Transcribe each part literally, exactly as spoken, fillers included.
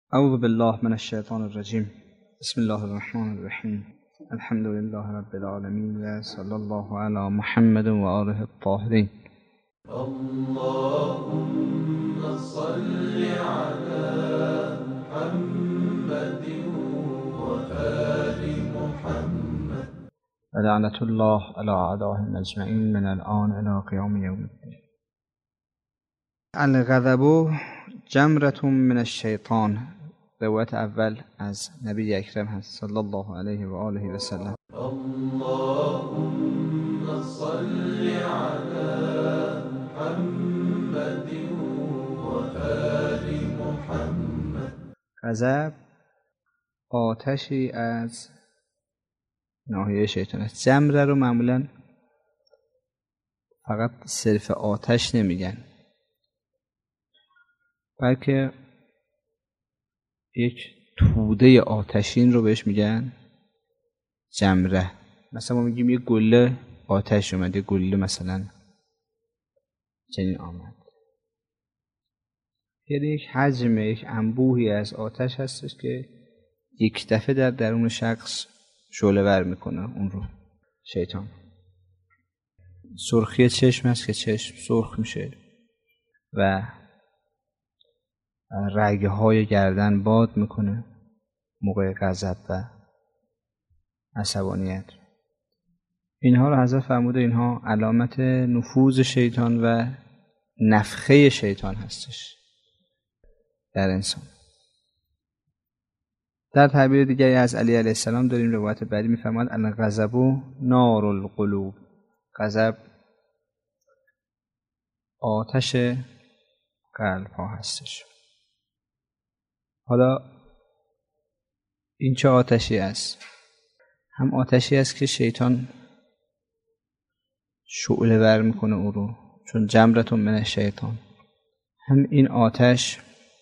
اعوذ بالله من الشیطان الرجیم. بسم الله الرحمن الرحیم. الحمد لله رب العالمین و صلی الله علی محمد و آله الطاهرین. اللهم صل على محمد و آل محمد و لعنت الله علی اعدائهم اجمعین من الآن الی قیام یوم الدین. الغضب جمرة من الشیطان. روایت اول از نبی اکرم هست صلی الله علیه و آله و سلم. اللهم صل على محمد و آل محمد. غضب آتشی از ناحیه شیطان است. جمره رو معمولا فقط صرف آتش نمیگن، بلکه یک توده آتشین رو بهش میگن جمره. مثلا ما میگیم یک گله آتش اومد، یک گله مثلا چنین آمد. یعنی یک حجم، یک انبوهی از آتش هستش که یک دفعه در درون شخص شعله ور میکنه اون رو شیطان. سرخی چشم هست که چشم سرخ میشه و رگه های گردن باد میکنه موقع غضب و عصبانیت. اینها رو حضرت فرموده اینها علامت نفوذ شیطان و نفخه شیطان هستش در انسان. در تعبیر دیگری از علی علیه السلام داریم روایت بعدی میفرماد الغضب نار القلوب. غضب آتش قلب ها هستش. حالا این چه آتشی است؟ هم آتشی است که شیطان شعله ور میکنه او رو، چون جمرتون من شیطان. هم این آتش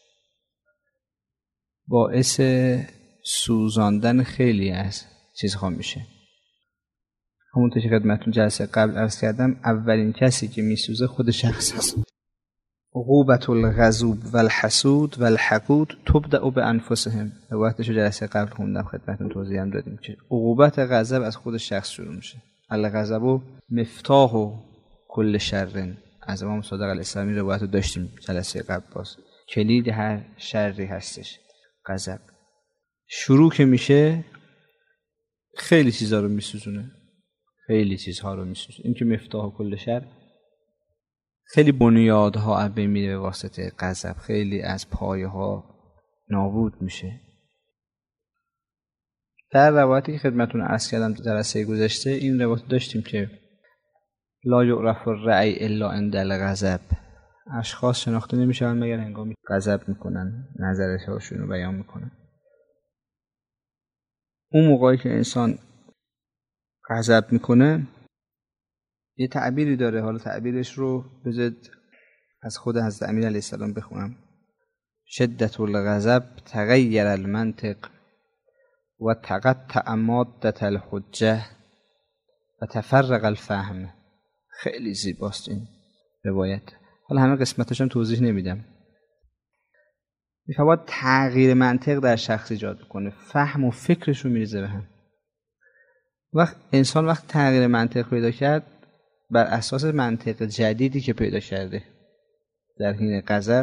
باعث سوزاندن خیلی از چیزها میشه. همونطور که خدمتتون جلسه قبل عرض کردم، اولین کسی که میسوزه خود شخص هست. عقوبت الغضوب و الحسود و الحقود تبدأ بانفسهم. روایتشو جلسه قبل خوندم، خدمتتون توضیح هم دادیم که عقوبت غضب از خود شخص شروع میشه. الغضب مفتاح کل شر. از امام صادق علیه السلام روایتو داشتیم جلسه قبل. باز کلید هر شری هستش غضب. شروع که میشه خیلی چیزها رو میسوزونه، خیلی چیزها رو میسوزونه. این که مفتاح کل شر، خیلی بنیادها از بین میره به واسطه غضب، خیلی از پایه ها نابود میشه. در روایتی که خدمتتون عرض کردم در جلسه گذشته این روایت داشتیم که لا یعرف الرأی الا عند الغضب. اشخاص شناخته نمیشن مگر هنگامی غضب میکنن، نظرشون رو بیان میکنن. اون موقعی که انسان غضب میکنه یه تعبیری داره. حالا تعبیرش رو بذارید از خود حضرت امیر علیه السلام بخونم. شدت الغضب تغیر المنطق و تقطع مادة الحجه و تفرق الفهم. خیلی زیباست این روایت. حالا همه قسمتش هم توضیح نمیدم. میفرماید تغییر منطق در شخص ایجاد کنه، فهم و فکرش رو میریزه به هم. وقت انسان وقت تغییر منطق پیدا کرد بر اساس منطق جدیدی که پیدا کرده در حین غضب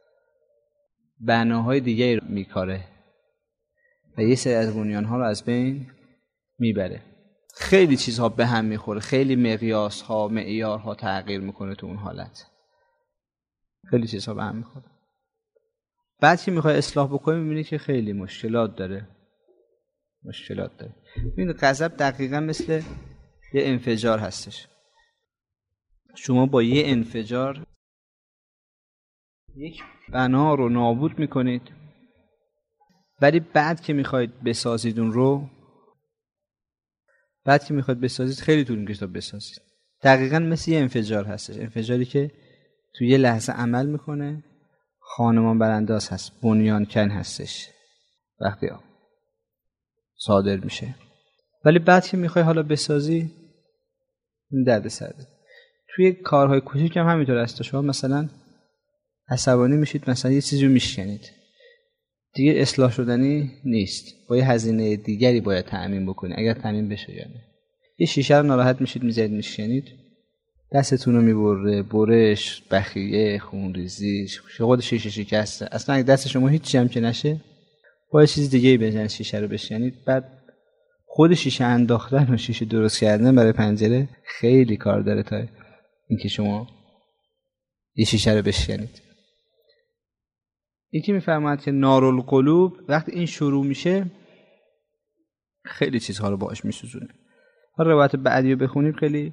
بناهای دیگه رو میکاره و یه سری از بنیانها رو از بین میبره. خیلی چیزها به هم میخوره، خیلی مقیاسها، معیارها تغییر میکنه تو اون حالت. خیلی چیزها به هم میخوره. بعد که میخوای اصلاح بکنی میبینی که خیلی مشکلات داره. مشکلات داره. این غضب دقیقاً مثل یه انفجار هستش. شما با یه انفجار یک بنا رو نابود میکنید، ولی بعد که میخواید بسازید اون رو بعد که میخواید بسازید خیلی طول میکشه تا بسازید. دقیقاً مثل یه انفجار هستش. انفجاری که تو یه لحظه عمل میکنه، خانمان برانداز هست، بنیان کن هستش وقتی صادر میشه. ولی بعد که میخوای حالا بسازی این درد سرده. توی کارهای کوچیک هم همینطور است. شما مثلا عصبانی میشید، مثلا یه چیزی رو میشکنید، دیگه اصلاح شدنی نیست. با یه هزینه دیگری باید تأمین بکنی اگر تأمین بشه یا نه. یه شیشه رو ناراحت میشید میزنید میشکنید، دستتون رو میبره، برش، بخیه، خونریزی، خود شیشه شکسته. اصلا اگه دست شما هیچی هم که نشه با یه چیز دیگه بزنید شیشه رو بشکنید. بعد خود شیشه انداختن و شیشه درست کردن برای پنجره خیلی کار داره تا اینکه شما یه شیشه رو بشکنید. یکی میفرماید که نارالقلوب وقتی این شروع میشه خیلی چیزها رو باهاش میسوزونه. حالا روایت بعدی رو بخونیم خیلی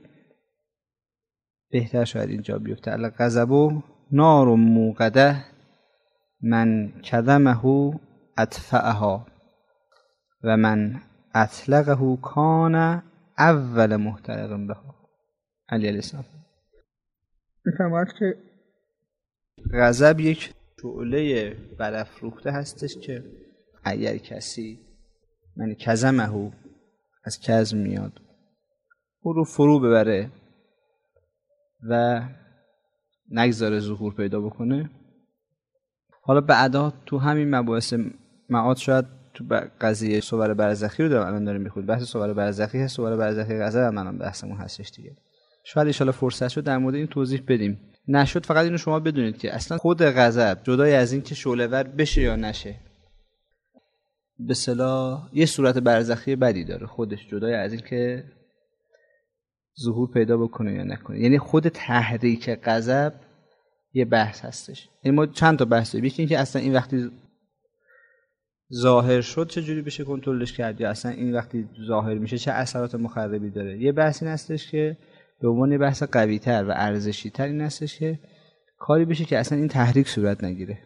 بهتر شاید اینجا بیفته. الغضب نار موقده من کدمه اطفأها و من اطلقه کان اول محترق بها. علی علیه السلام میفرماید که غضب یک شعله برافروخته هستش که اگر کسی من کظمه از کظم میاد او رو فرو ببره و نگذاره ظهور پیدا بکنه. حالا بعدا تو همین مباحث معاد شاید تو قضیه صور برزخی رو دارم الان داریم میخونیم، بحث صور برزخی هست، صور برزخی غضب هم الان بحثمون هستش دیگه. شاید ان شاء الله فرصت شد در مورد این توضیح بدیم. نشد فقط اینو شما بدونید که اصلا خود غضب جدای از این که شعله ور بشه یا نشه به اصطلاح یه صورت برزخی بدی داره خودش، جدای از این که ظهور پیدا بکنه یا نکنه. یعنی خود تحریک غضب یه بحث هستش. یعنی ما چند تا بحث داریم. یکی این که اصلا این وقتی ظاهر شد چه جوری بشه کنترلش کرد، یا اصلا این وقتی ظاهر میشه چه اثرات مخربی داره. یه بحث این هستش که به عنوان یه بحث قوی‌تر و ارزشی‌تر این هستش که کاری بشه که اصلا این تحریک صورت نگیره،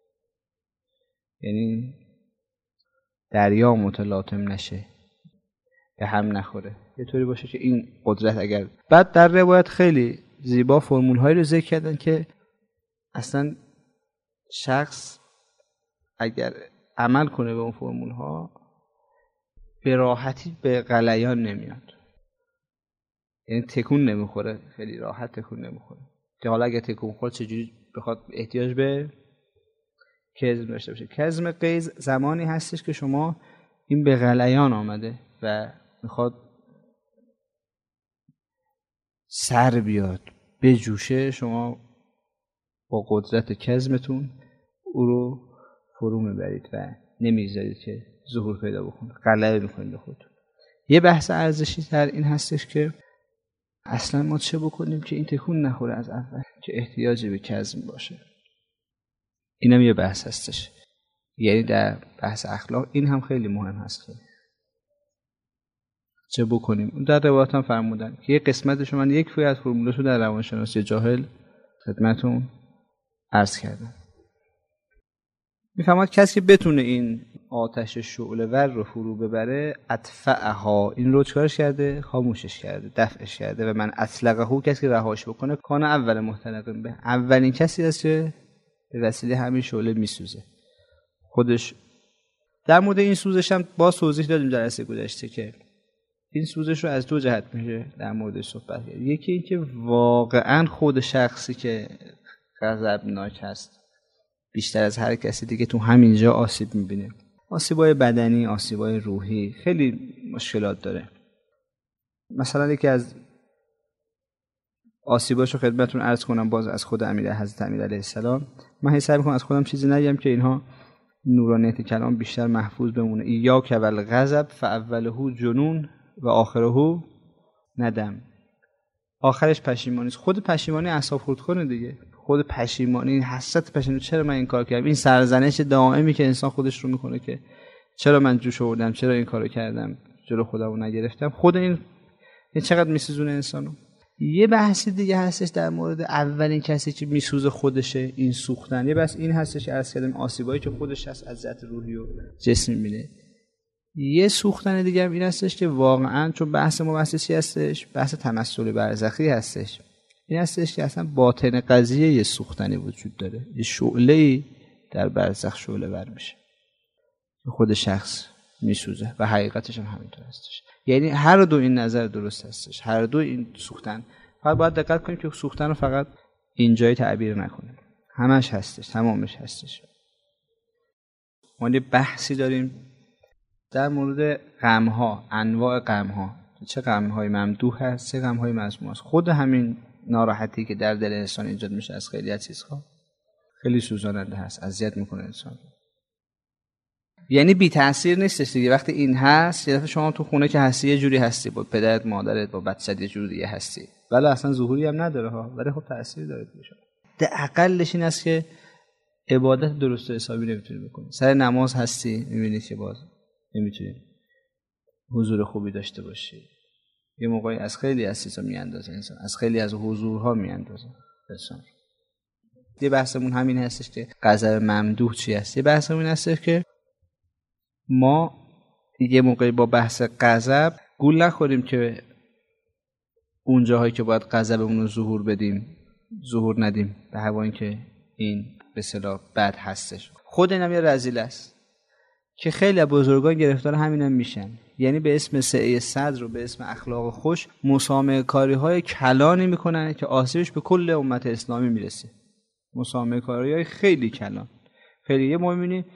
یعنی دریا متلاطم نشه، به هم نخوره، یه طوری باشه که این قدرت اگر. بعد در روایت خیلی زیبا فرمول‌هایی رو ذکر کردن که اصلا شخص اگر عمل کنه به اون فرمول‌ها به راحتی به غلیان نمیاد، یعنی تکون نمیخوره، خیلی راحت تکون نمیخوره. که حالا اگه تکون خورد چجوری بخواد احتیاج به کظم داشته باشه. کظم غیظ زمانی هستش که شما این به غلیان آمده و میخواد سر بیاد بجوشه، شما با قدرت کظمتون او رو فرو میبرید و نمیذارید که ظهور پیدا بکنه، غلبه میکنید به خودتون. یه بحث ارزشی تر این هستش که اصلا ما چه بکنیم که این تکون نخوره از اول، که احتیاجی به کظم باشه. اینم یه بحث هستش. یعنی در بحث اخلاق این هم خیلی مهم هست که چه بکنیم. در روایات هم فرمودن که یه قسمتشو من یک فوی از فرمولشو در روانشناسی جاهل خدمتون عرض کردم. میفهمد کسی که بتونه این آتش شعله ور رو فرو ببره اطفأها، این رو چکارش کرده؟ خاموشش کرده، دفعش کرده. و من اطلقه، کسی که رهاش بکنه کان اول محترق به، اولین کسی هست که به وسیله همین شعله میسوزه خودش. در مورد این سوزش هم باز توضیح دادیم در جلسه گذشته که این سوزش رو از دو جهت میشه در موردش صحبت کرد. یکی این که واقعا خود شخصی که غضبناک هست بیشتر از هر کسی دیگه تو همینجا آسیب میبینه، آسیبای بدنی، آسیبای روحی، خیلی مشکلات داره. مثلا یکی از آسیباشو خدمتتون عرض کنم باز از خود امیر حضرت امیر علیه السلام. من حساب میکنم از خودم چیزی نگم که اینها نورانیت کلام بیشتر محفوظ بمونه. ایاک والغضب فاوله جنون و آخره ندم. آخرش پشیمانی است. خود پشیمانی اعصاب خورد کنه دیگه. خود پشیمانی، حسرت پشیمانی، چرا من این کار کردم، این سرزنش دائمی که انسان خودش رو میکنه که چرا من جوش آوردم، چرا این کارو کردم، جلو خودم رو نگرفتم. خود این این چقدر میسوزونه انسانو. یه بحثی دیگه هستش در مورد اولین کسی که میسوزه خودشه، این سوختن. یه بحث این هستش که عرض کردم آسیبایی که خودش هست از ذات روحی و جسمی میبینه. یه سوختن دیگه هم این هستش که واقعا چون بحث ما بحث چی هستش؟ بحث تمثل برزخی هستش. این هستش که اصلا باطن قضیه یه سوختنی وجود داره، یه شعله‌ای در برزخ شعله ور میشه، خود شخص میسوزه و حقیقتش هم همینطور هستش. یعنی هر دو این نظر درست هستش، هر دو این سوختن. فقط باید دقت کنیم که سوختن رو فقط اینجایی تعبیر نکنیم، همش هستش، تمامش هستش. ما یه بحثی داریم در مورد غم‌ها، انواع غم‌ها، چه غم‌های ممدوح هست، چه غم‌های مذموم است. خود همین ناراحتی که در دل انسان ایجاد میشه از خیلی از چیزها خیلی سوزاننده هست، اذیت میکنه انسان. یعنی بی تاثیر نیستش دیگه. وقتی این هست، یه دفعه شما تو خونه که هستی یه جوری هستی، با پدرت، مادرت، با بچه‌ت یه جوری دیگه هستی، ولی اصلا ظهوری هم نداره ها، ولی خب تاثیر داره دیگه. شما ده اقلش این است که عبادت درست و حسابی نمیتونی بکنی. سر نماز هستی، میبینی که باز نمیتونی حضور خوبی داشته باشی. یه موقعی از خیلی از چیزا میاندازه انسان، از خیلی از حضورها میاندازه انسان. یه بحثمون همین هستش که غضب ممدوح چی است. یه بحثمون هستش که ما یه موقعی با بحث غضب گول نخوریم که اون جاهایی که باید غضبمون رو ظهور بدیم ظهور ندیم، به هوای اینکه این به اصطلاح بد هستش. خود اینم یه رذیل است که خیلی از بزرگان گرفتار همینم میشن. یعنی به اسم سعی صدر و به اسم اخلاق خوش مسامحه کاری های کلانی میکنن که آسیبش به کل امت اسلامی میرسه. مسامحه کاری های خیلی کلان، خیلی یه مؤمنی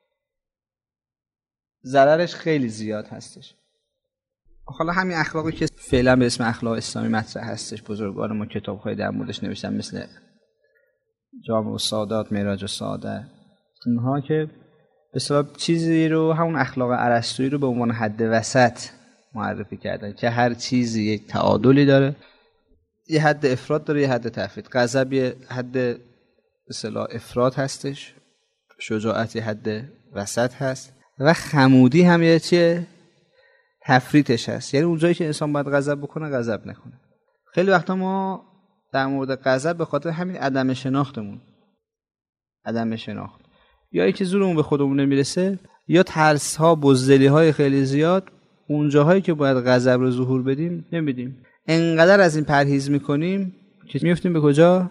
ضررش خیلی زیاد هستش. حالا همین اخلاقی که فعلا به اسم اخلاق اسلامی مطرح هستش، بزرگان ما کتاب‌های در موردش نوشتن، مثل جامع السادات، معراج السعادة، اونها که به اصطلاح چیزی رو، همون اخلاق ارسطویی رو به عنوان حد وسط معرفی کردن که هر چیزی یک تعادلی داره، یه حد افراط داره، یه حد تفرید. غضب یه حد به اصطلاح افراط هستش، شجاعت یه حد وسط هست و خمودی هم یه چیه تفریطش هست. یعنی اونجایی که انسان باید غضب بکنه غضب نکنه. خیلی وقتا ما در مورد غضب به خاطر همین عدم شناختمون، عدم شناخت، یا اینکه زورمون به خودمون نمیرسه، یا ترس ها، بزدلی های خیلی زیاد، اون جاهایی که باید غضب رو ظهور بدیم نمیدیم. انقدر از این پرهیز میکنیم که میفتیم به کجا؟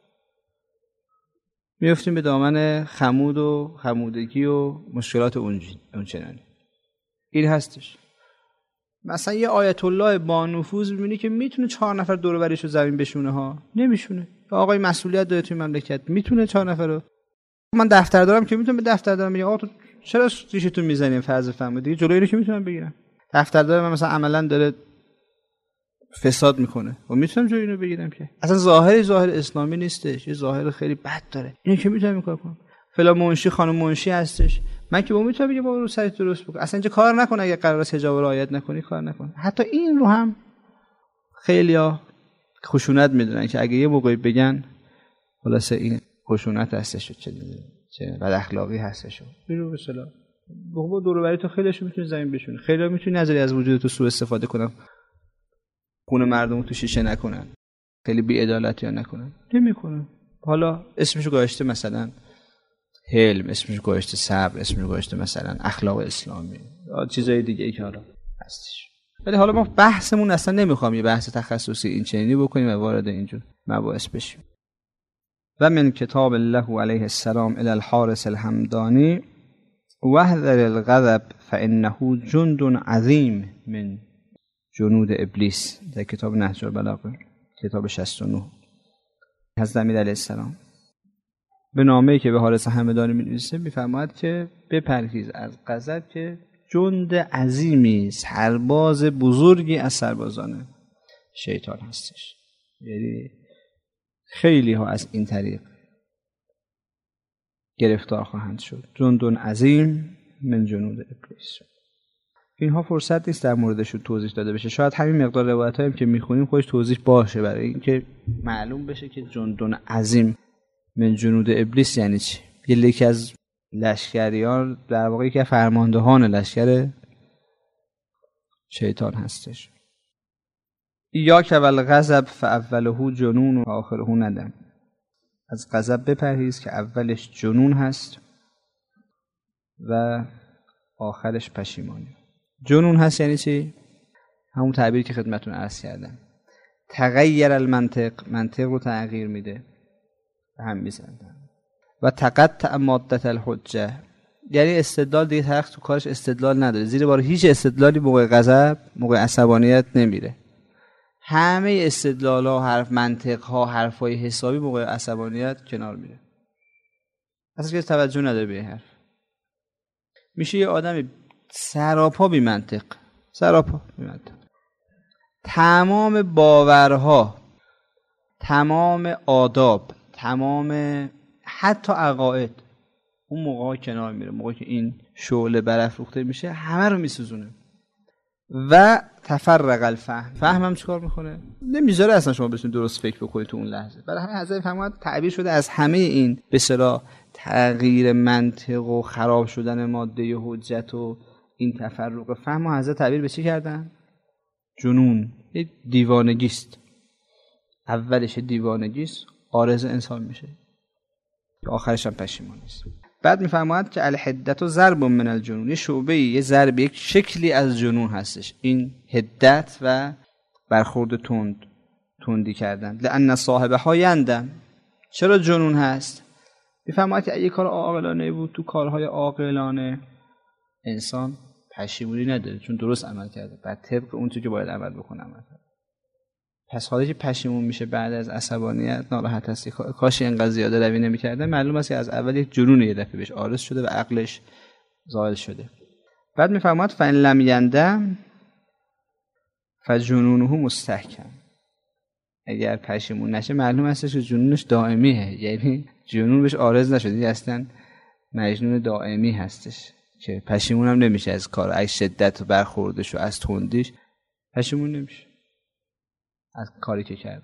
میفتیم به دامن خمود و خمودگی و مشکلات اونچنانی. این هستش. مثلا یه آیت الله با نفوذ می‌بینی که میتونه چهار نفر دور و بریش رو زمین بشونه ها، نمیشونه. آقای مسئولیت داره توی مملکت، میتونه چهار نفر رو. من دفتر دارم که میتونم به دفتر دارم میگم آقا تو چرا ریشتون میزنین فرض فرمود دیگه، جلوی اینو که میتونم بگیرم. دفتر دارم مثلا عملاً داره فساد میکنه و میتونم جلوی اینو بگیرم که اصلا ظاهری ظاهر اسلامی نیستش، یه ظاهر خیلی بد داره، اینو که میتونم این کار کنم. فلان منشی خانم منشی هستش، من که با میتونم بگم با رو سرت درست بکن، اصلا اینجا کار نکنه، اگه قرار است حجاب رعایت نکنی کار نکن. حتی این رو هم خیلیا خشونت میدونن که اگه یه موقعی بگن خلاصه این خشونت هستش، چه چه بد اخلاقی هستش. برو به اصطلاح بابا دور و بری تو خیلیشو میتونی زمین بشونی، خیلیا میتونی نظری از وجود تو سوء استفاده کنن، خون مردم تو شیشه نکنن، خیلی بی‌عدالتی ها نکنن، نمیکنن. حالا اسمشو گذاشته مثلا حلم، اسمش گذاشته صبر، اسمش گذاشته مثلا اخلاق اسلامی، چیزای دیگه ای که حالا هستش. ولی حالا ما بحثمون اصلا نمیخوام یه بحث تخصصی این چنینی بکنیم و وارد اینجور مباحث بشیم. و من کتاب الله علیه السلام الی الحارث الحمدانی واحذر الغضب فانه جند عظیم من جنود ابلیس، در کتاب نهج البلاغه کتاب شصت و نه حضرت امیر علیه السلام به نامه‌ای که به حارث همدانی می‌نویسه می‌فرماید که بپرهیز از غضب که جند عظیمی، سرباز بزرگی از سربازان شیطان هستش. یعنی خیلی ها از این طریق گرفتار خواهند شد. جند عظیم من جنود ابلیس. اینها فرصت نیست در موردشون توضیح داده بشه. شاید همین مقدار روایتایی که می‌خونیم خودش توضیح باشه برای اینکه معلوم بشه که جند عظیم من جنود ابلیس یعنی چی. یکی از لشکریان در واقع که فرماندهان لشکر شیطان هستش. یا که اول غضب فاوله جنون و آخره ندم. از غضب بپرهیز که اولش جنون هست و آخرش پشیمانی. جنون هست یعنی چی؟ همون تعبیری که خدمتتون عرض کردم. تغییر المنطق، منطق رو تغییر میده به هم میزنن. و تقطع مادة الحجه، یعنی استدلال دیگه طرف تو کارش استدلال نداره، زیر بار هیچ استدلالی موقع غضب، موقع عصبانیت نمیره. همه استدلال ها، حرف منطق ها، حرف های حسابی موقع عصبانیت کنار میره. اصلا که توجه نداره به این حرف. میشه یه آدم سراپا بی منطق، سراپا بی منطق. تمام باورها، تمام آداب، تمام حتی عقاید اون موقع کنار میره، موقعی که این شعله برافروخته میشه همه رو میسوزونه. و تفرق الفهم، فهم هم چیکار میکنه؟ نمیذاره اصلا شما بتونید درست فکر بکنید تو اون لحظه. برای همین حضرت فرمود تعبیر شده از همه این به اصطلاح تغییر منطق و خراب شدن ماده حجت و این تفرق فهم و حضرت تعبیر به چی کردن؟ جنون، دیوانگی است. اولش دیوانگی است، عارض انسان میشه، آخرش هم پشیمانی است. بعد میفرماید که الحدت ضرب من الجنون، یه شعبه، یه ضرب، یک شکلی از جنون هستش این حدت و برخورد تند، تندی کردن. لأن صاحبها یندم، چرا جنون هست؟ میفرماید که اگه کار عاقلانه بود، تو کارهای عاقلانه انسان پشیمونی نداره چون درست عمل کرده، بعد طبق اون چیزی که باید عمل بکنه عمل کرده. پس حالی که پشیمون میشه بعد از عصبانیت، ناراحت هستی، کاش اینقدر زیاده روی نمی‌کردم، معلوم است که از اول یک جنون یه دفعه بهش عارض شده و عقلش زائل شده. بعد میفرماد فإن لم یندم فجنونه مستحکم، اگر پشیمون نشه معلوم است که جنونش دائمیه، یعنی جنون بهش عارض نشده، اصلا مجنون دائمی هستش که پشیمون هم نمیشه از کار، از شدت و برخوردش و از تندیش پشیمون نمیشه از کاری که کرده.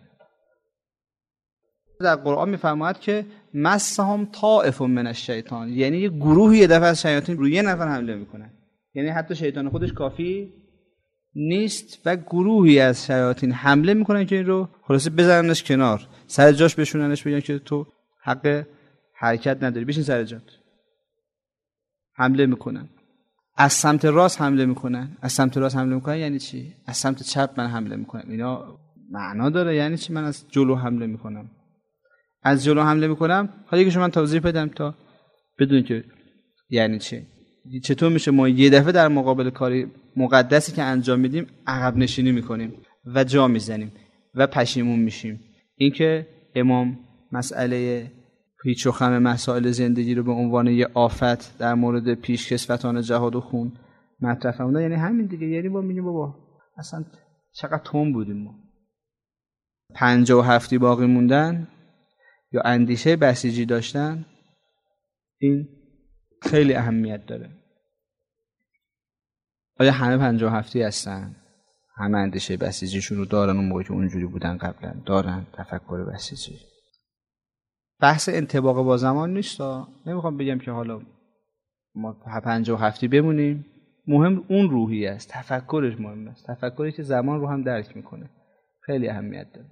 در قرآن میفرماید که مسهم طائف من الشیطان، یعنی یه گروهی یه دفعه از شیاطین روی یه نفر حمله میکنن، یعنی حتی شیطان خودش کافی نیست و گروهی از شیاطین حمله میکنن که این رو خلاصه بزننش کنار، سر جاش بشوننش، بگن که تو حق حرکت نداری، بشین سر جات. حمله میکنن از سمت راست، حمله میکنن از سمت راست حمله میکنن یعنی چی؟ از سمت چپ من حمله میکنم. اینا معنا داره؟ یعنی چی من از جلو حمله میکنم؟ از جلو حمله میکنم حالا که شما من توضیح بدم تا بدون که یعنی چی. چطور میشه ما یه دفعه در مقابل کاری مقدسی که انجام میدیم عقب نشینی میکنیم و جا میزنیم و پشیمون میشیم. این که امام مسئله پیچ و خم مسائل زندگی رو به عنوان یه آفت در مورد پیشکسوتان جهاد و خون مطرح فرمودن، یعنی همین دیگه. یعنی با میگیم بابا اصلا چقدر تون بودیم ما، پنجاه و هفتی باقی موندن یا اندیشه بسیجی داشتن، این خیلی اهمیت داره. آیا همه پنجاه و هفتی هستن؟ همه اندیشه بسیجیشون رو دارن اون موقعی که اونجوری بودن قبلا؟ دارن تفکر بسیجی. بحث انطباق با زمان نیست. نمیخوام بگم که حالا ما پنجاه و هفتی بمونیم، مهم اون روحی است، تفکرش مهم است، تفکری که زمان رو هم درک میکنه خیلی اهمیت داره.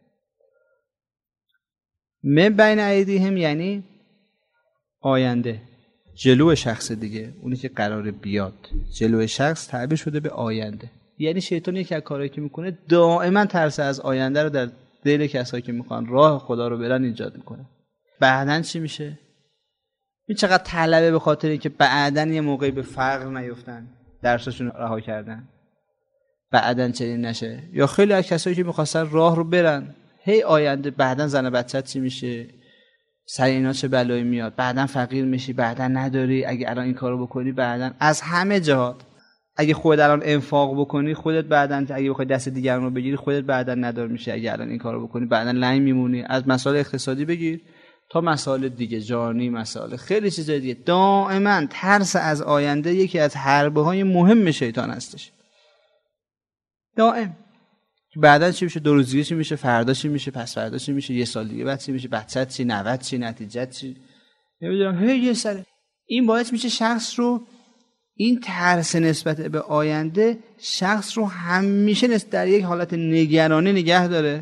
من بین ایدیهم یعنی آینده، جلو شخص دیگه، اونی که قراره بیاد. جلو شخص تعبیر شده به آینده، یعنی شیطان یکی از کارهایی که میکنه دائما ترس از آینده رو در دل کسایی که میخوان راه خدا رو برن ایجاد میکنه. بعدن چی میشه؟ این چقدر طلبه به خاطر اینکه بعدن یه موقعی به فقر نیفتن، درسشون رو رها کردن، بعدن چنین نشه. یا خیلی از کسایی که میخواستن راه رو برن، هی آینده، بعدن زن بچت چی میشه، سر اینا چه بلایی میاد، بعدن فقیر میشی، بعدن نداری، اگه الان این کارو بکنی بعدن از همه جهات، اگه خودت الان انفاق بکنی خودت بعدن، اگه بخوای دست دیگران رو بگیری خودت بعدن ندار میشه، اگه الان این کارو بکنی بعدن لنگ میمونی. از مسائل اقتصادی بگیر تا مسائل دیگه، جانی، مسائل خیلی چیزای دیگه. دائما ترس از آینده یکی از حربه های مهم شیطان هستش. دائم بعدن چی میشه، دو روزی چی میشه، فردا چی میشه، پس فردا چی میشه، یه سال دیگه بعد چی میشه، بچت چی، نوت چی، نتیجت چی، نمیدونم هی یه سر. این باعث میشه شخص رو، این ترس نسبت به آینده شخص رو همیشه نسبت در یک حالت نگرانی نگه داره.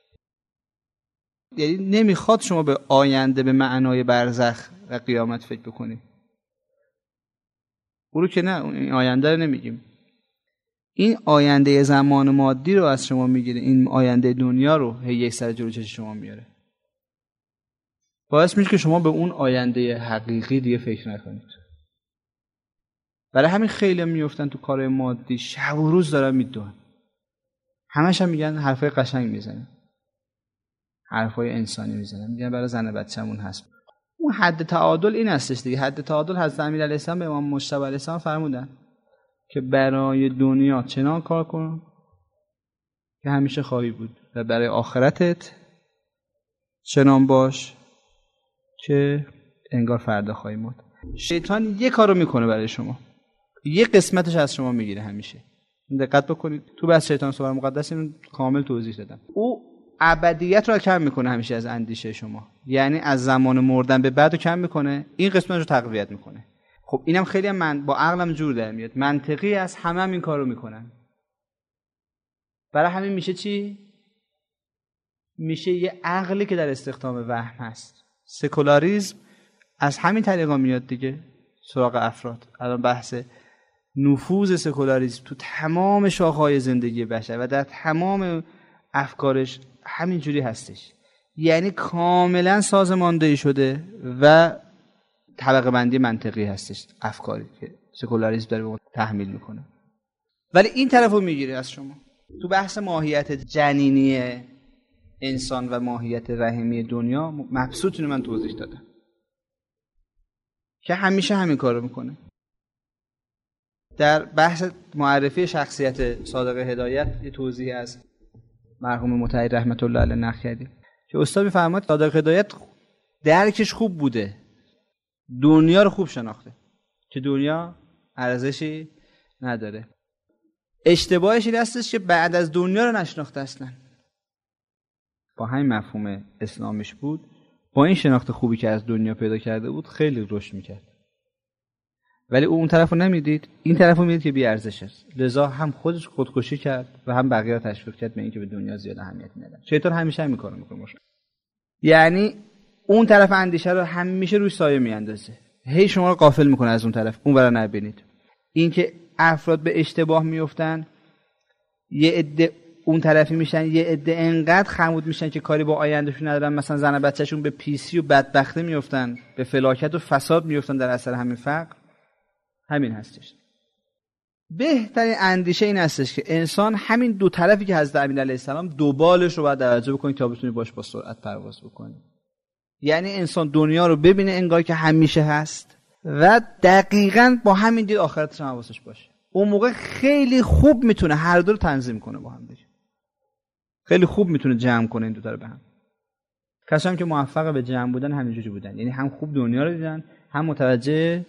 یعنی نمیخواد شما به آینده به معنای برزخ و قیامت فکر بکنی. او رو که نه، این آینده رو نمیگیم. این آینده زمان مادی رو از شما میگیره، این آینده دنیا رو هی یک سر جلو چشم شما میاره. باعث میشه که شما به اون آینده حقیقی دیگه فکر نکنید. برای همین خیلی میافتن تو کار مادی، شب و روز دارن میدونن، همش هم میگن حرفای قشنگ میزنن، حرفای انسانی میزنن، میگن برای زن بچه‌مون هست. اون حد تعادل این هستش دیگه. حد تعادل حضرت امیرعلیه السلام به امام مجتبی علیه السلام فرمودن که برای دنیا چنان کار کن که همیشه خواهی بود و برای آخرتت چنان باش که انگار فردا خواهی مرد. شیطان یه کارو میکنه برای شما، یه قسمتش از شما میگیره همیشه. دقت بکنید تو بحث شیطان سوره مقدس اینو کامل توضیح دادم. او ابدیت رو کم میکنه همیشه از اندیشه شما، یعنی از زمان مردن به بعد رو کم میکنه، این قسمت رو تقویت میکنه. خب اینم خیلی هم من با عقلم جور در میاد، منطقی است، همه هم این کارو میکنن. برای همین میشه چی؟ میشه یه عقلی که در استخدام وهم هست. سکولاریسم از همین طریقا میاد دیگه سراغ افراد. الان بحث نفوذ سکولاریسم تو تمام شاخه‌های زندگی بشر و در تمام افکارش همینجوری هستش، یعنی کاملا سازماندهی شده و طبقه بندی منطقی هستش افکاری که سکولاریسم داره به ما تحمیل میکنه. ولی این طرفو میگیره از شما. تو بحث ماهیت جنینی انسان و ماهیت رحمی دنیا مبسوط اینو من توضیح دادم که همیشه همین کارو میکنه. در بحث معرفی شخصیت صادق هدایت یه توضیح از مرحوم متحد رحمت الله علیه نقل کردیم که استاد میفرماد صادق هدایت درکش خوب بوده، دنیا رو خوب شناخته که دنیا ارزشی نداره. اشتباهش این هستش که بعد از دنیا رو نشناخته اصلا. با همین مفهوم اسلامیش بود، با این شناخت خوبی که از دنیا پیدا کرده بود خیلی رشد میکرد، ولی او اون طرفو نمیدید، این طرفو میدید که بی ارزش است. لذا هم خودش خودکشی کرد و هم بقیه رو تشویق کرد به اینکه به دنیا زیاد اهمیت ندن. شیطان همیشه همین کارو میکنه. یعنی اون طرف اندیشه رو همیشه روش سایه میاندازه، هی شما رو غافل میکنه از اون طرف، اون برا نبینید. اینکه افراد به اشتباه میافتن، یه عده اون طرفی میشن، یه عده انقدر خمود میشن که کاری با آیندهشون ندارن، مثلا زن و بچه‌شون به پیسی و بدبختی میافتن، به فلاکت و فساد میافتن در اثر همین فقر. همین هستش. بهترین اندیشه این هستش که انسان همین دو طرفی که حضرت امین علیه السلام دو بالش رو باید توجه بکنید تا بتونید باش با سرعت پرواز بکنید. یعنی انسان دنیا رو ببینه انگار که همیشه هست و دقیقاً با همین دید آخرتش هم حواسش باشه. اون موقع خیلی خوب میتونه هر دو رو تنظیم کنه با هم دیگه. خیلی خوب میتونه جمع کنه این دو تا رو به هم. کسایی که موفق به جمع بودن همینجوری بودن، یعنی هم خوب دنیا رو دیدن، هم متوجه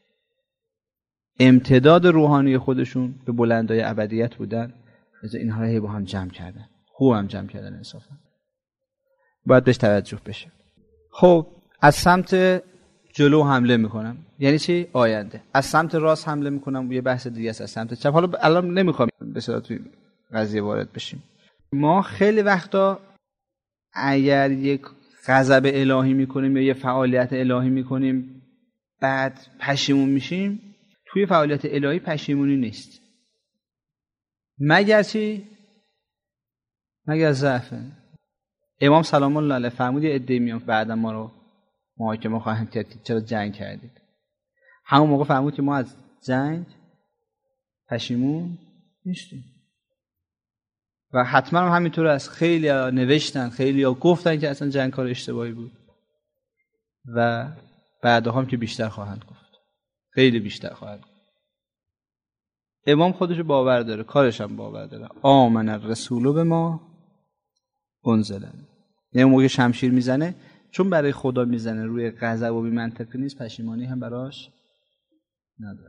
امتداد روحانی خودشون به بلندای ابدیت بودن. از اینها رو با هم جمع کردن، خوب هم جمع کردن. انصافا باید بهش توجه بشه. خب از سمت جلو حمله میکنم، یعنی چی؟ آینده. از سمت راست حمله میکنم، یه بحث دیگه است. از سمت چپ حالا الان نمیخوام به صورت توی قضیه وارد بشیم. ما خیلی وقتا اگر یک غضب الهی میکنیم یا یه فعالیت الهی میکنیم بعد پشیمون میشیم، توی فعالیت الهی پشیمونی نیست، مگر چی؟ مگر ضعفه. امام سلام الله علیه فرمود یه عده میان بعدا ما رو محاکمه خواهند کرد که چرا جنگ کردید. همون موقع فرمود که ما از جنگ پشیمون نیستیم. و حتما هم همینطور است. خیلی ها نوشتن، خیلی ها گفتن که اصلا جنگ کار اشتباهی بود و بعدا هم که بیشتر خواهند گفت، خیلی بیشتر خواهند گفت. امام خودشو باور داره، کارش هم باور داره. آمن الرسول به ما انزل. یعنی موقع شمشیر میزنه چون برای خدا میزنه، روی غضب و بی منطقی نیست، پشیمانی هم براش نداره.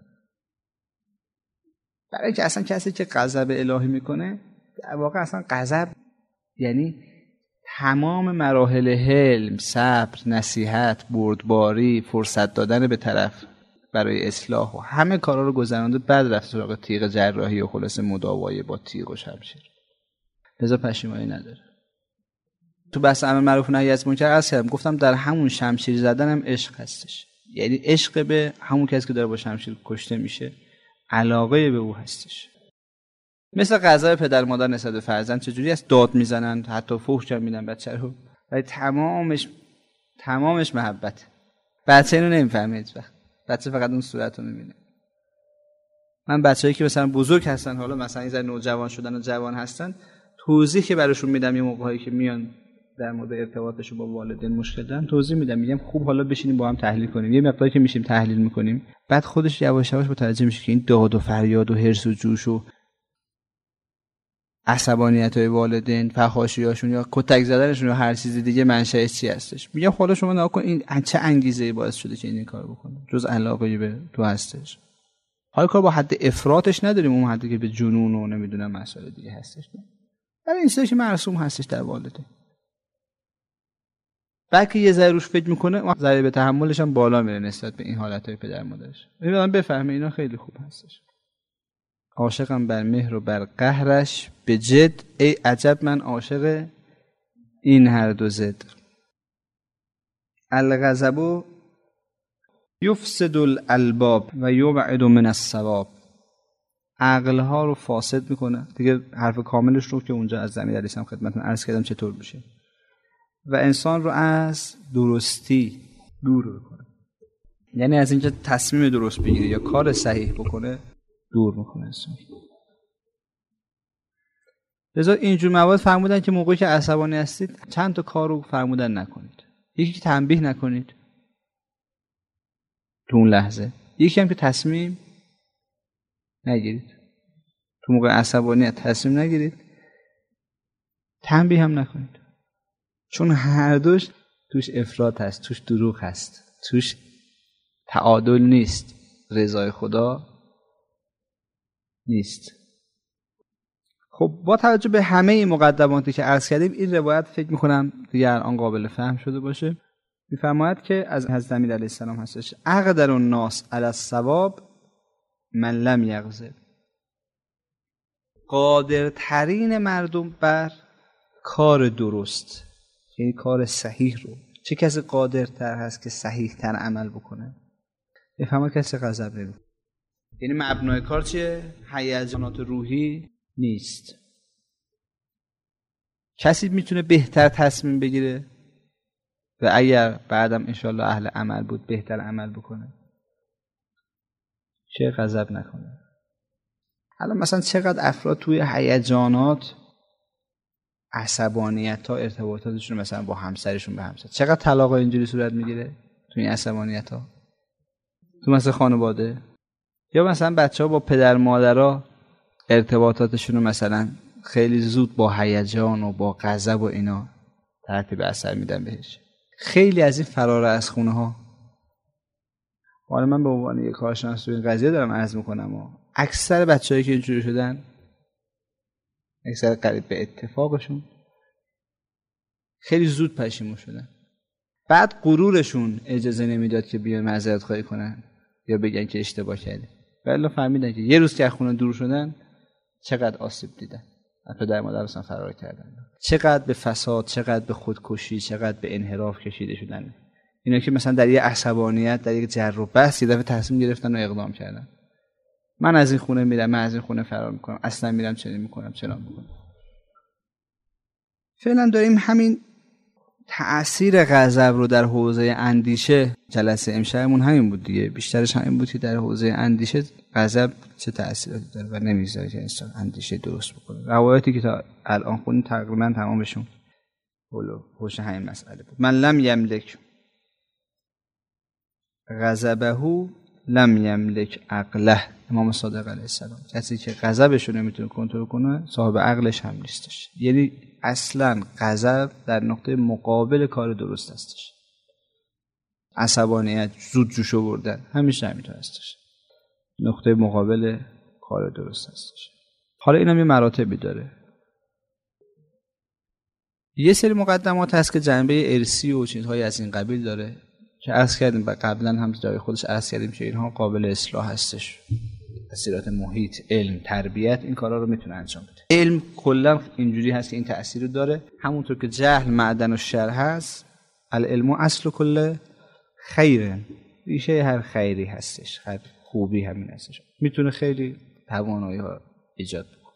برای که اصلا کسی که غضب الهی میکنه در واقع اصلا غضب یعنی تمام مراحل حلم، صبر، نصیحت، بردباری، فرصت دادن به طرف برای اصلاح و همه کارا رو گذرانده، بعد رفت سراغ تیغ جراحی و خلاص مداوای با تیغ و شمشیر. لذا پشیمانی نداره. تو بحث امر معروف و نهی از منکر عرض کردم، گفتم در همون شمشیر زدن هم عشق هستش. یعنی عشق به همون کسی که داره با شمشیر کشته میشه، علاقه به او هستش. مثل غضب پدر مادر نسبت به فرزند چجوری است؟ داد میزنن، حتی فحش هم میدن بچه رو، ولی تمامش تمامش محبت. بچه اینو نمیفهمه هیچ وقت. بچه فقط اون صورت رو میبینه. من بچه‌ای که مثلا بزرگ هستن، حالا مثلا این ذره نوجوان شدن و جوان هستن، توضیح که براشون میدم یه موقعی که میان در مورد ارتباطشون با والدین مشکل دارن توضیح میدم، میگم خوب حالا بشینیم با هم تحلیل کنیم. یه مقداری که میشیم تحلیل میکنیم، بعد خودش یواش یواش متوجه میشه که این داد و فریاد و حرص و جوش و عصبانیت‌های والدین، فحاشی‌هاشون یا کتک زدنشون یا هر چیز دیگه منشأش چی هستش. میگم حالا شما نگاه کن این چه انگیزه‌ای باعث شده که این کارو بکنه، جز علاقه‌ای به تو هستش. حالا کار با حد افراطش نداریم، اون حدی که به جنون و نمیدونم مسائل دیگه هستش. ولی این چیزی که مرسوم هستش در والدین. بلکه یه ذره روش فکر میکنه، ذره به تحملش هم بالا میره نسبت به این حالتهای پدر مادرش. این آدم بفهمه اینا خیلی خوب هستش. عاشقم بر مهر و بر قهرش به جد، ای عجب من عاشق این هر دو ضد. الغضب یفسد الالباب و یبعد من الصواب. عقلها رو فاسد میکنه. دیگه حرف کاملش رو که اونجا از زمین علیه السلام خدمتتون عرض کردم چطور میشه، و انسان رو از درستی دور میکنه. یعنی از اینکه تصمیم درست بگیره یا کار صحیح بکنه دور میکنه انسان. لذا اینجور مواد فرمودن که موقعی که عصبانی هستید چند تا کار رو فرمودن نکنید. یکی که تنبیه نکنید تو اون لحظه، یکی هم که تصمیم نگیرید. تو موقع عصبانیت تصمیم نگیرید، تنبیه هم نکنید، چون هر دوش توش افراط هست، توش دروغ هست، توش تعادل نیست، رضای خدا نیست. خب با توجه به همه این مقدماتی که عرض کردیم، این روایت فکر میکنم دیگه الان قابل فهم شده باشه. میفرماید که از حضرت امیر علیه السلام هستش: اقدر الناس علی الصواب من لم یغضب. قادرترین مردم بر کار درست، یعنی کار صحیح رو، چه کسی قادرتر هست که صحیح تر عمل بکنه؟ بفهمه کسی غضب نمیکنه. یعنی مبنای کار چیه؟ هیجانات روحی نیست. کسی میتونه بهتر تصمیم بگیره و اگر بعدم انشالله اهل عمل بود بهتر عمل بکنه، چه غضب نکنه. حالا مثلا چقدر افراد توی هیجانات، عصبانیت ها، ارتباطاتشون مثلا با همسرشون به همسر، چقدر طلاق اینجوری صورت میگیره توی این عصبانیت ها، تو مثلا خانواده. یا مثلا بچه ها با پدر مادرها ارتباطاتشون مثلا خیلی زود با هیجان و با غضب و اینا ترتیب اثر میدن بهش. خیلی از این فرار از خونه ها، حالا من به عنوان یک کارشناس تو این قضیه دارم عرض میکنم، و اکثر بچه‌هایی که اینجوری شدن، اکثر قریب به اتفاقشون، خیلی زود پشیمون شدن. بعد غرورشون اجازه نمیداد که بیان معذرت خواهی کنن یا بگن که اشتباه کردیم. ولی فهمیدن که یه روز که از خونه دور شدن چقدر آسیب دیدن، پدر مادر اصلا فرار کردن، چقدر به فساد، چقدر به خودکشی، چقدر به انحراف کشیده شدن. اینا که مثلا در یه عصبانیت، در یک جر و بحث یه دفعه تصمیم گرفتن و اقدام کردن. من از این خونه میرم، من از این خونه فرار میکنم، اصلا میرم چنین میکنم، چنان میکنم. فعلا داریم همین تأثیر غضب رو در حوزه اندیشه، جلسه امشبمون همین بود دیگه، بیشترش همین بود که در حوزه اندیشه غضب چه تأثیراتی داره و نمیذاره که انسان اندیشه درست بکنه. روایتی که تا الان خوندیم تقریبا تمامشون حول حوش همین مسئله بود. من لم یملک غضبه لم یملک عقله. امام صادق علیه السلام: کسی که غضبش رو نمیتونه کنترل کنه صاحب عقلش هم نیستش. یعنی اصلا غضب در نقطه مقابل کار درست هستش. عصبانیت، زود جوش آوردن، همیشه همینطور هستش، نقطه مقابل کار درست هستش. حالا اینم یه مراتبی داره. یه سری مقدمات هست که جنبه ارثی و چیزهای از این قبیل داره که عرض کردیم و قبلا هم جای خودش عرض کردیم که اینها قابل اصلاح هستش. تأثیرات محیط، علم، تربیت این کارا رو میتونه انجام بده. علم کلا اینجوری هست که این تأثیر رو داره. همونطور که جهل معدن و شر هست، العلم اصل کل خیر، ریشه هر خیری هستش، هر خوبی همین هستش. میتونه خیلی توانایی ها ایجاد کنه.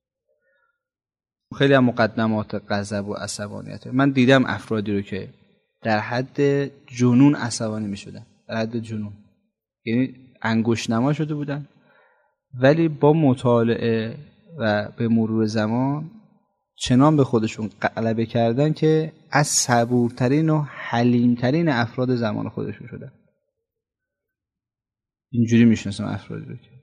خیلی هم مقدمات غضب و عصبانیت. من دیدم افرادی رو که در حد جنون عصبانی میشدن، در حد جنون، یعنی انگشت نما شده بودن، ولی با مطالعه و به مرور زمان چنان به خودشون غلبه کردن که از صبورترین و حلیمترین افراد زمان خودشون شدن. اینجوری میشناسم افرادی رو که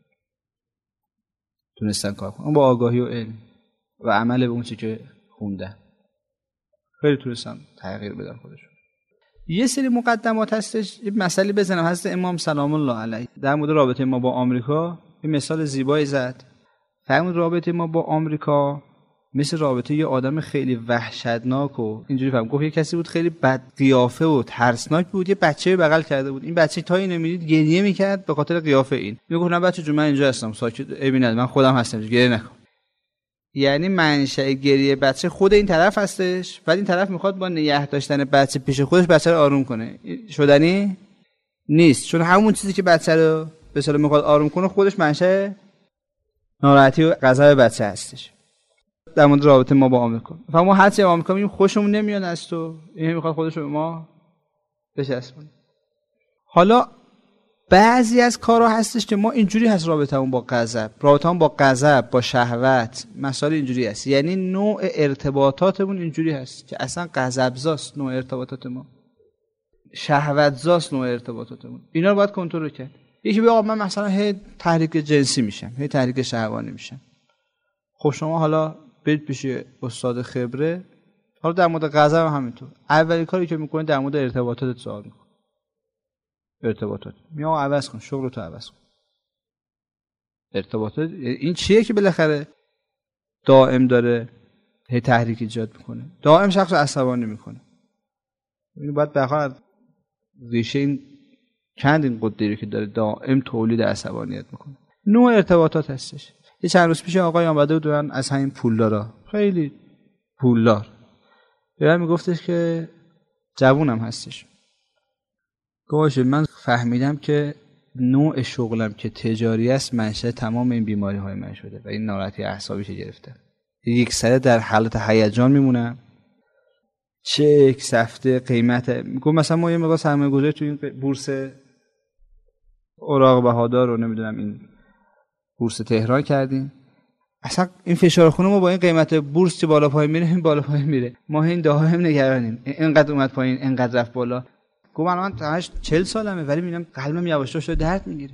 تونستن کار کنن با آگاهی و علم و عمل به اون چیزی که خوندن، خیلی تونستن تغییر بدن خودشون. یه سری مقدمات هستش، یه مسئله بزنم. حضرت امام سلام الله علیه در مورد رابطه ما با آمریکا یه مثال زیبایی زد. فرمود رابطه ما با آمریکا مثل رابطه یه آدم خیلی وحشتناک و اینجوری فهم. گفت یه کسی بود خیلی بد قیافه و ترسناک بود، یه بچه بغل کرده بود. این بچه تا اینو میدید گریه میکرد به خاطر قیافه این. میگفت نه بچه جون من اینجا هستم، ساکت ببینید من خودم هستم، گریه نکن. یعنی منشأ گریه بچه خود این طرف هستش، بعد این طرف میخواد با نگه داشتن بچه پیش خودش بچه رو آروم کنه. شدنی نیست، چون همون چیزی که بچه رو به اصطلاح میخواد آروم کنه خودش منشأ ناراحتی و غضب بچه هستش. در مورد رابطه ما با آمریکا، فهم ما هرچی آمریکا میگیم خوشمون نمیاد از تو، این میخواد خودش رو به ما بچسبونه. حالا بعضی از کارها هستش که ما اینجوری هست رابطمون با غضب، رابطمون با غضب، با شهوت، مسائل اینجوری هست. یعنی نوع ارتباطاتمون اینجوری هست که اصلا غضب‌زاست نوع ارتباطات ما، شهوت‌زاست نوع ارتباطاتمون. اینا رو باید کنترل کرد. یکی بگه آقا من مثلا هی تحریک جنسی میشم، هی تحریک شهوانی میشم. خب شما حالا برید پیش استاد خبره. حالا در مورد غضب هم همینطور. اولین کاری که میکنید در مورد ارتباطات سوال میکنید. ارتباطات میام عوض کن، شغلتو عوض کن. ارتباطات این چیه که بالاخره دائم داره هی تحریک ایجاد میکنه، دائم شخص رو عصبانی میکنه. این باید به هر حال ریشه این کند این قدری که داره دائم تولید عصبانیت میکنه. نوع ارتباطات هستش. یه چند روز پیش آقای آمده بود از همین پولدارا، خیلی پولدار، به من میگفتش که جوونم هستش. گوشه من فهمیدم که نوع شغلم که تجاری است منشأ تمام این بیماری های من شده و این ناراحتی اعصابیش گرفته. یک سره در حالت هیجان میمونم، چک سفته قیمت. میگم مثلا ما یه مقدار سرمایه گذاری تو این بورس اوراق بهادار رو نمیدونم این بورس تهران کردیم، اصلا این فشار خونه ما با این قیمت بورس چه بالا پایین میره، این بالا پایین میره، ما این دائم نگرانیم اینقدر اومد پایین اینقدر رفت بالا. گفتم من تاش چهل سالمه ولی میبینم قلبم یواش یواش درد میگیره.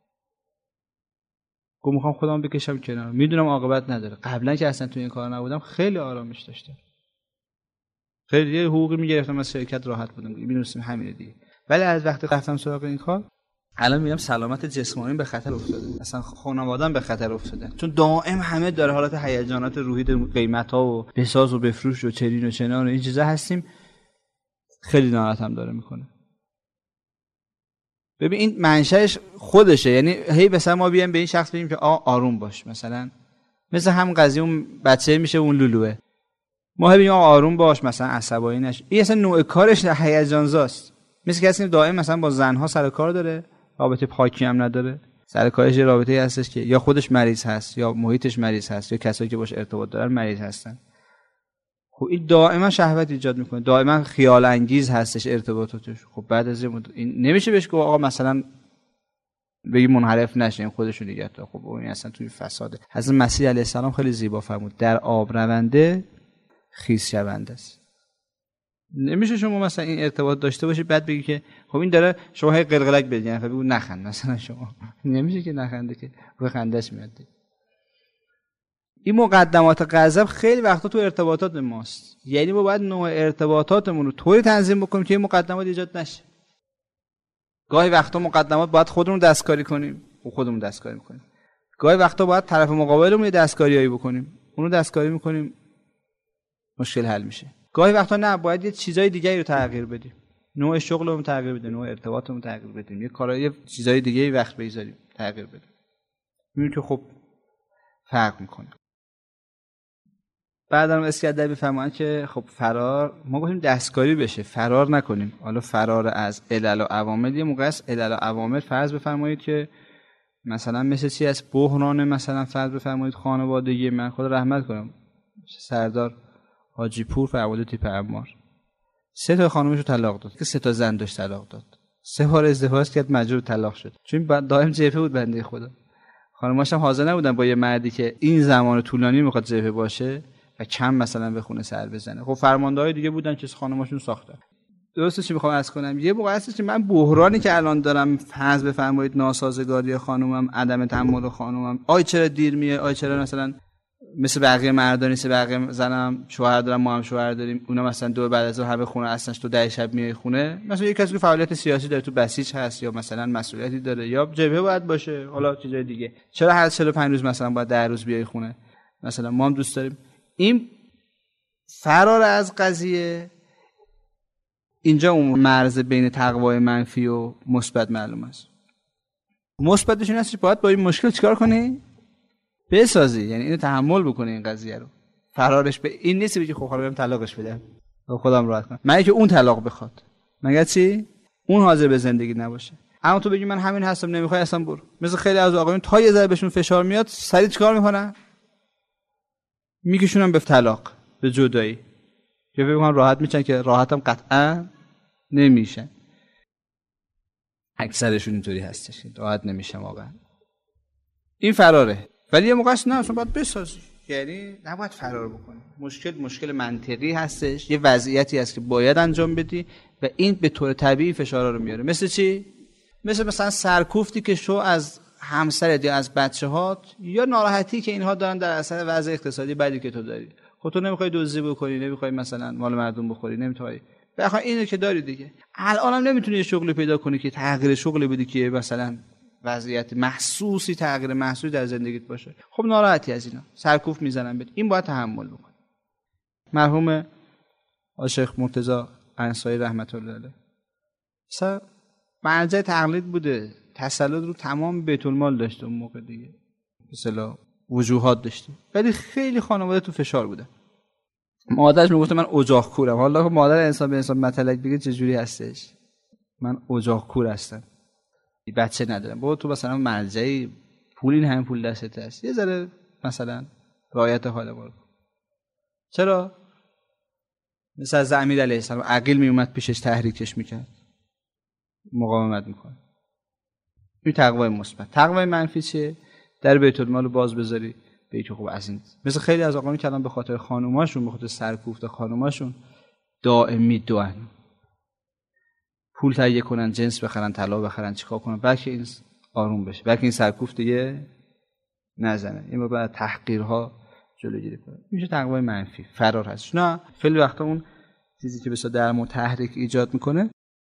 گفتم میخوام خودم بکشم کنار، میدونم عاقبت نداره. قبلا که اصلا تو این کار نبودم خیلی آرامش داشتم، خیلی یه حقوقی میگرفتم از شرکت راحت بودم، میدونستم همینه دیگه. ولی از وقتی رفتم سراغ این کار الان میگم سلامت جسمانی به خطر افتاده، اصلا خانواده‌ام به خطر افتاده، چون دائم همه داره حالت هیجانات روحی قیمت‌ها و بساز و بفروش و چرین و چنان و این چیزا هستیم. خیلی ناراحتم داره میکنه. ببین این منشأش خودشه، یعنی هی مثلا ما بیایم به این شخص بگیم که آ آروم باش، مثلا مثل هم قضیه اون بچه میشه اون لولوه، ما هی بگیم آروم باش مثلا عصبانی نش. این اصلا نوع کارش هیجان زاست. مثل کسی دائم مثلا با زنها سر کار داره، رابطه پاکی هم نداره، سر کارش یه رابطه‌ای هستش که یا خودش مریض هست یا محیطش مریض هست یا کسایی که باش ارتباط دارن مریض هستن. خب این دائما شهوت ایجاد میکنه، دائما خیال انگیز هستش ارتباطاتش. خب بعد از این نمیشه بهش گفت آقا مثلا بگی منحرف نشه این خودشو نگه داره. خب این اصلا توی فساده. حضرت مسیح علیه السلام خیلی زیبا فرمود در آب رونده خیس شونده است. نمیشه شما مثلا این ارتباط داشته باشی بعد بگی که خب این داره شما هی قلقلک بدین، یعنی بگو نخند مثلا شما. نمیشه که نخنده که بخندش میاد. این مقدمات غضب خیلی وقتا تو ارتباطات ماست، یعنی ما باید نوع ارتباطاتمون رو طوری تنظیم بکنیم که این مقدمات ایجاد نشه. گاهی وقتا مقدمات باید خودمون دستکاری کنیم، و خودمون دستکاری میکنیم. گاهی وقتا باید طرف مقابلمون یه دستکاریایی بکنیم، اونو دستکاری میکنیم، مشکل حل میشه. گاهی وقتا نه، باید یه چیزای دیگه‌ای رو تغییر بدیم، نوع شغلمون تغییر بدیم، نوع ارتباطمون تغییر بدیم، یه کارهای یه چیزای دیگه‌ای وقت بذاریم تغییر بدیم. میبینید که خب فرق میکنه. بعدم اسکندر بفهمن که خب فرار، ما گفتیم دستکاری بشه، فرار نکنیم. حالا فرار از علل و عوامل، یه موقع است علل و عوامل فرض بفرمایید که مثلا مثل چی از بحران، مثلا فرض بفرمایید خانوادگی من خدا رحمت کنم سردار حاجی پور فرموده تیپ عمار سه تا خانومشو طلاق داد که سه تا زن داشت طلاق داد، سه بار ازدواج کرد مجبور طلاق شد، چون دائم جبهه بود بنده خدا. خانماش هم حاضر نبودن با یه مردی که این زمان طولانی میخواد جبهه باشه و کم مثلا به خونه سر بزنه. خب فرمانده‌های دیگه بودن که خانماشون ساختن. درسته چی میخوام عرض کنم؟ یه موقع هست که من بحرانی که الان دارم فرض بفرمایید ناسازگاری خانومم، عدم تحمل خانومم، آی چرا دیر میای، آی چرا مثلا مثل بقیه مردان نیست، بقیه زنم شوهر دارم، ما هم شوهر داریم، اونا مثلا دو بعد از ظهر همه خونه هستن، تو ده شب میای خونه. مثلا یک کسی که فعالیت سیاسی داره، تو بسیج هست یا مثلا مسئولیتی داره یا جبهه باید باشه، حالا چیزای دیگه، چرا هر چهل و پنج روز مثلا باید ده روز بیای خونه؟ مثلا ما هم دوست داریم. این فرار از قضیه اینجا اون مرز بین تقوای منفی و مثبت معلوم است. مثبتش این است که باید با این مشکل چیکار کنی؟ بسازی، یعنی اینو تحمل بکنی این قضیه رو. فرارش به این نیست بگی خب حالا برم طلاقش بدم، خودم راحت کنم، مگه که اون طلاق بخواد، مگه چی؟ اون حاضر به زندگی نباشه. اما تو بگی من همین هستم، نمیخوای اصلا برو. مثل خیلی از آقایون تا یه ذره بهشون فشار میاد سریع چیکار میکنن؟ میکشونن به طلاق، به جدایی. که فکر می‌کنن راحت میشن، که راحتم قطعا نمیشن. اکثرشون اینطوری هستش، راحت نمیشن واقعا. این فراره. ولی یه موقعش نه، اصلا باید بسازی، یعنی نباید فرار بکنی. مشکل مشکل منطقی هستش، یه وضعیتی هست که باید انجام بدی و این به طور طبیعی فشارا رو میاره. مثل چی؟ مثل مثلا سرکوفتی که شو از همسرت یا از بچه‌هات، یا ناراحتی که اینها دارن در اثر وضع اقتصادی بدی که تو داری. خب تو نمیخوای دزدی بکنی، نمیخوای مثلا مال مردم بخوری، نمیخوای. بخوای اینو که داری دیگه. الانم نمیتونی یه شغلی پیدا کنی که تغییر شغلی بدی که مثلا وضعیت محسوسی، تغییر محسوسی در زندگیت باشه. خب ناراحتی از اینا، سرکوف میزنن بهت. این باید تحمل بکنی. مرحوم شیخ مرتضی انصاری رحمت الله علیه مثلا مرجع تقلید بوده، تسلط رو تمام بیت المال داشته اون موقع دیگه، مثلا وجوهات داشته، ولی خیلی خانواده تو فشار بوده. مادرش میگفت من اجاق کورم. حالا مادر انسان به انسان متلک بگه چه جوری هستش؟ من اجاق کور هستم، بچه ندارم. بابا تو مثلا مرجعی، پول این همه پول دستت هست، یه ذره مثلا رعایت حال ما. چرا؟ مثلا از امیر علیه السلام عقیل می اومد پیشش تحریکش میکرد، مقاومت میکنه. این تقوای مثبت. تقوای منفی چیه؟ در بیت المال رو باز بذاری به که خوب از این. مثل خیلی از آقایون که الان به خاطر خانوماشون، به خاطر سرکوفت خانوماشون دائمی دوئن، پول تهیه کنن، جنس بخرن، طلا بخرن، چیکار کنن بلکه این آروم بشه، بلکه این سرکوفت دیگه نزنه. این باید تحقیرها جلوگیری کنه. میشه تقوای منفی، فرار هست. نه خیلی وقتا اون چیزی که بسا در ما تحریک ایجاد میکنه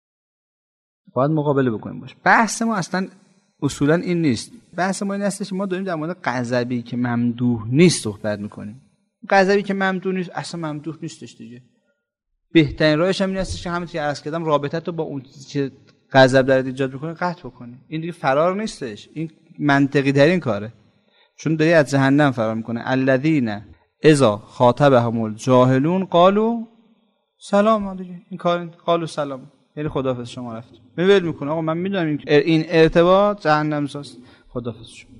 باید مقابله بکنیم باشه. بحث ما اصلا اصولا این نیست. بحث ما این هستش که ما داریم در مورد غضبی که ممدوح نیست صحبت میکنیم. غضبی که ممدوح نیست اصلا ممدوح نیستش دیگه. بهترین راهش هم این هستش که همونطور که عرض کردم رابطت رو با اون که غضب درت ایجاد میکنه قطع بکنی. این دیگه فرار نیستش، این منطقی ترین کاره. چون داری از جهنم فرار میکنه. الذین اذا خاطبهم الجاهلون قالوا سلام. دیگه این کار قالوا سلام یعنی خداحافظ شما رفت. میول میکنه آقا من میدونم این ارتباط جهنم ساست، خداحافظ شما.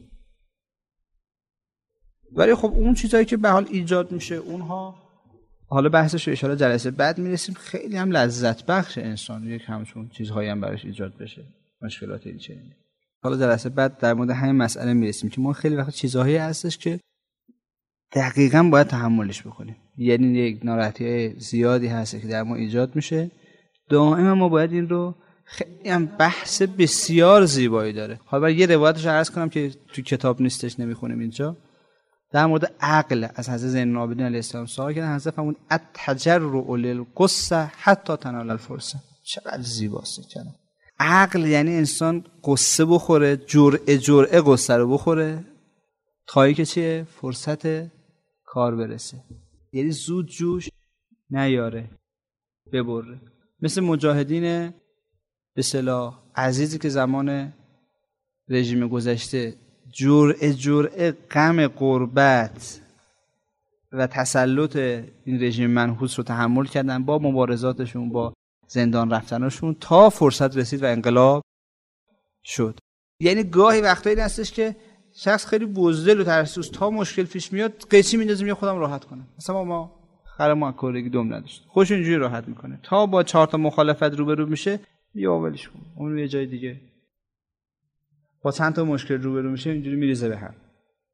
ولی خب اون چیزایی که به حال ایجاد میشه اونها، حالا بحثش رو اشاره جلسه بعد میرسیم، خیلی هم لذت بخش انسان یک همچون چیزهایی هم براش ایجاد بشه، مشکلات این چنینه. حالا جلسه بعد در مورد همین مسئله میرسیم که ما خیلی وقت چیزهایی هستش که دقیقاً باید تحملش بکنیم. یعنی یک ناراحتی زیادی هست که در ما ایجاد میشه، دائما ما باید این رو، خیلی هم بحث بسیار زیبایی داره. حالا برای یه روایتش عرض کنم که تو کتاب نیستش، نمیخونیم اینجا، در مورد عقل از حضرت زین العابدین علیه السلام سوال کردن. حضرت فرمود التجرع للقصه حتی تنال الفرصه. چقدر زیباست کلام. عقل یعنی انسان قصه بخوره، جرعه جرعه قصه رو بخوره تا اینکه چیه؟ فرصت کار برسه. یعنی زود جوش نیاره، ببره. مثل مجاهدین به اصطلاح عزیزی که زمان رژیم گذشته جرعه جرعه غم غربت و تسلط این رژیم منحوس رو تحمل کردن با مبارزاتشون، با زندان رفتنشون، تا فرصت رسید و انقلاب شد. یعنی گاهی وقتایی هستش که شخص خیلی بزدل و ترسوس، تا مشکل پیش میاد قیچی میندازیم یا خودم راحت کنم. مثلا ما خر ما کورگی دم نداشت، خوش اینجوری راحت میکنه، تا با چهار تا مخالفت روبرو میشه یا ولش کن، اون رو یه جای دیگه با چند تا مشکل روبرو میشه اینجوری میریزه به هم.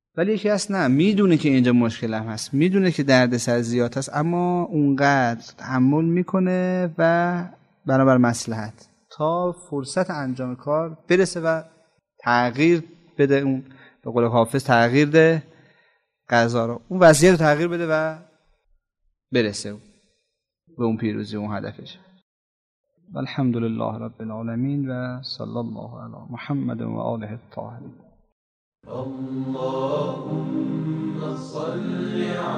ولی یکی هست نه، میدونه که اینجا مشکل هم هست، میدونه که دردسر زیاد هست، اما اونقدر تحمل میکنه و بنابر مصلحت تا فرصت انجام کار برسه و تغییر بده، اون به قول حافظ تغییر ده قضا رو، اون وضعیت رو تغییر بده و برسه به اون پیروزی، اون هدفش. الحمدلله رب العالمین و صلی الله علی محمد و آله الطاهرین. اللهم صل